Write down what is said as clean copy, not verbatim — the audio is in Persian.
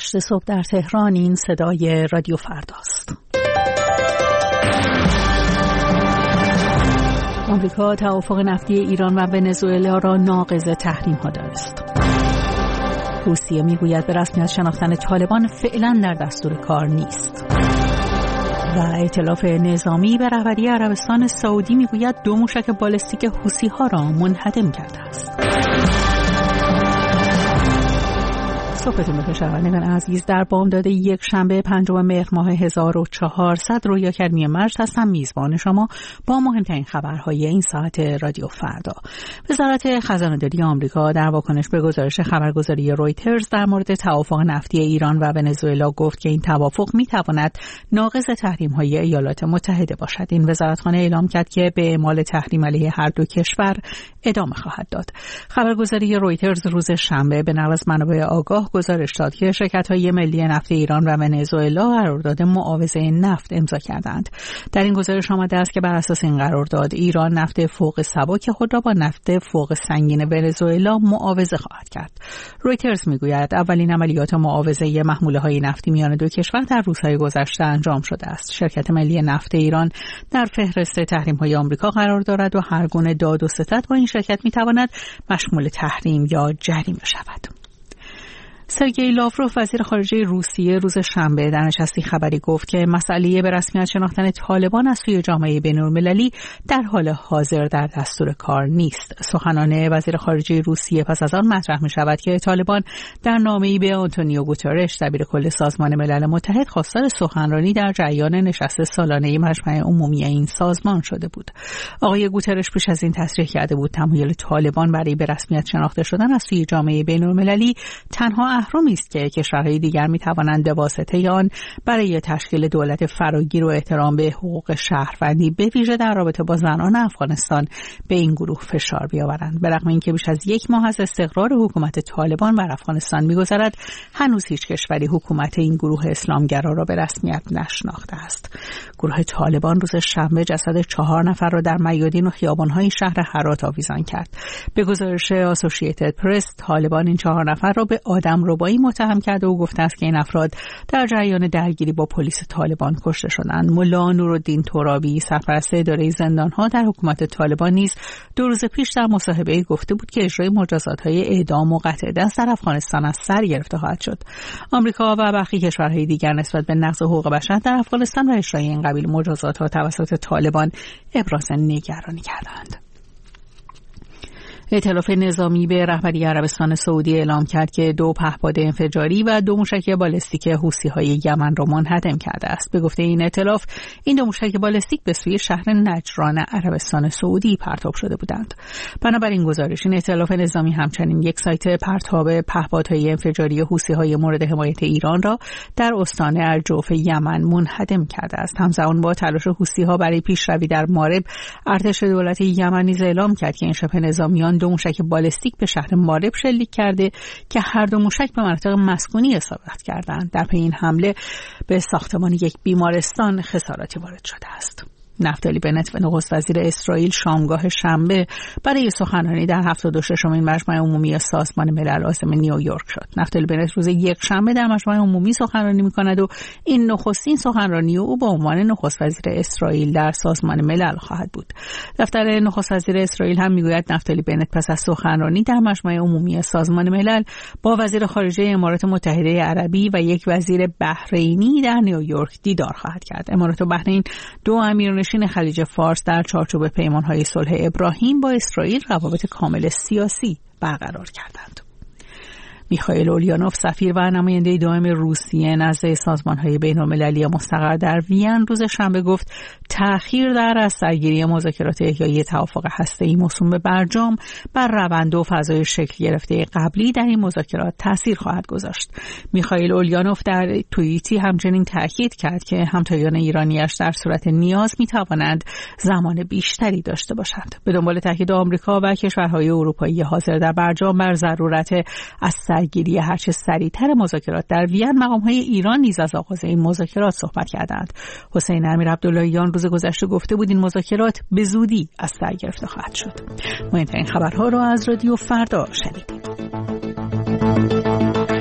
8 صبح در تهران. این صدای رادیو فرداست. آمریکا توافق نفتی ایران و ونزوئلا را ناقض تحریم‌ها دانست. روسیه میگوید به رسمیت شناختن طالبان فعلا در دستور کار نیست. و ائتلاف نظامی به رهبری عربستان سعودی میگوید 2 موشک بالستیک حوثی‌ها را منهدم کرده است. صبحتون بخیر شنوندگان عزیز. در بامداد یک شنبه 5 مهر ماه 1400 رویا کریمی مجد هستم، میزبان شما با مهمترین خبرهای این ساعت رادیو فردا. وزارت خزانه‌داری آمریکا در واکنش به گزارش خبرگزاری رویترز در مورد توافق نفتی ایران و ونزوئلا گفت که این توافق میتواند ناقض تحریم‌های ایالات متحده باشد. این وزارتخانه اعلام کرد که به اعمال تحریم علیه هر دو کشور ادامه خواهد داد. خبرگزاری رویترز روز شنبه به نقل از منابع آگاه گزارش داد که شرکت‌های ملی نفت ایران و ونزوئلا قرارداد معاوضه نفت امضا کردند. در این گزارش آمده است که بر اساس این قرارداد ایران نفت فوق سبک خود را با نفت فوق سنگین ونزوئلا معاوضه خواهد کرد. رویترز میگوید اولین عملیات معاوضه محموله‌های نفتی میان دو کشور در روزهای گذشته انجام شده است. شرکت ملی نفت ایران در فهرست تحریم‌های آمریکا قرار دارد و هر گونه داد و ستد با این شرکت میتواند مشمول تحریم یا جریمه شود. سرگئی لاوروف وزیر خارجه روسیه روز شنبه در نشستی خبری گفت که مسئله به رسمیت شناختن طالبان از سوی جامعه بین‌المللی در حال حاضر در دستور کار نیست. سخنان وزیر خارجه روسیه پس از آن مطرح می شود که طالبان در نامه‌ای به آنتونیو گوترش دبیر کل سازمان ملل متحد خواستار سخنرانی در جریان نشست سالانه مجمع عمومی این سازمان شده بود. آقای گوترش پیش از این تصریح کرده بود تمایل طالبان برای به رسمیت شناخته شدن از سوی جامعه بین‌المللی تنها اهرامی است که کشورهای دیگر می‌توانند به واسطه آن برای تشکیل دولت فراگیر و احترام به حقوق شهروندی به ویژه در رابطه با زنان افغانستان به این گروه فشار بیاورند. به رغم اینکه بیش از 1 ماه از استقرار حکومت طالبان بر افغانستان می‌گذرد، هنوز هیچ کشوری حکومت این گروه اسلامگرا را به رسمیت نشناخته است. گروه طالبان روز شنبه جسد 4 نفر را در میادین و خیابان‌های شهر هرات آویزان کرد. به گزارش آسوشییتد پرس، طالبان این 4 نفر را به آدمربایی متهم کرده و گفته است که این افراد در جریان درگیری با پلیس طالبان کشته شدند. ملا نورالدین ترابی، سرپرست اداره زندان‌ها در حکومت طالبان، نیز 2 روز پیش در مصاحبه‌ای گفته بود که اجرای مجازات‌های اعدام و قطع دست در افغانستان از سر گرفته خواهد شد. آمریکا و برخی کشورهای دیگر نسبت به نقض حقوق بشر در افغانستان و اجرای این قبیل مجازات‌ها توسط طالبان ابراز نگرانی کردند. ائتلاف نظامی به رهبری عربستان سعودی اعلام کرد که 2 پهپاد انفجاری و 2 موشک بالستیک حوثی‌های یمن را منهدم کرده است. به گفته این ائتلاف، این 2 موشک بالستیک به سوی شهر نجران عربستان سعودی پرتاب شده بودند. بنابراین گزارش این ائتلاف نظامی همچنین یک سایت پرتاب پهپادهای انفجاری حوثی‌های مورد حمایت ایران را در استان الجوف یمن منهدم کرده است. همزمان با تلاش حوثی‌ها برای پیشروی در مارب، ارتش دولت یمن نیز اعلام کرد که این شبه نظامیان 2 موشک بالستیک به شهر مارب شلیک کرده که هر 2 موشک به مناطق مسکونی اصابت کردند. در پی این حمله به ساختمان یک بیمارستان خساراتی وارد شده است. نفتالی بنت و نخست وزیر اسرائیل شامگاه شنبه برای سخنرانی در 76مین مجمع عمومی سازمان ملل عازم نیویورک شد. نفتالی بنت روز یک شنبه در مجمع عمومی سخنرانی می‌کند و این نخستین سخنرانی او با عنوان نخست وزیر اسرائیل در سازمان ملل خواهد بود. دفتر نخست وزیر اسرائیل هم میگوید نفتالی بنت پس از سخنرانی در مجمع عمومی سازمان ملل با وزیر خارجه امارات متحده عربی و یک وزیر بحرینی در نیویورک دیدار خواهد کرد. امارات و بحرین 2 امیرنشین خلیج فارس در چارچوب پیمان‌های صلح ابراهیم با اسرائیل روابط کامل سیاسی برقرار کردند. میخائیل اولیانوف، سفیر و نماینده دائم روسیه نزد سازمان‌های بین‌المللی مستقر در وین، روز شنبه گفت تأخیر در از سرگیری مذاکرات احیای توافق هسته‌ای موسوم به برجام بر روند و فضای شکل گرفته قبلی در این مذاکرات تأثیر خواهد گذاشت. میخائیل اولیانوف در توییتی همچنین تاکید کرد که همتایان ایرانیش در صورت نیاز می‌توانند زمان بیشتری داشته باشند. به دنبال تاکید آمریکا و کشورهای اروپایی حاضر در برجام بر ضرورت از سرگیری هرچه سریعتر مذاکرات در وین، مقام‌های ایران نیز از آغاز این مذاکرات صحبت کردند. حسین امیر عبداللهیان روز گذشته گفته بود این مذاکرات به زودی از سر گرفته خواهد شد. مهمترین خبرها را از رادیو فردا شنیدید.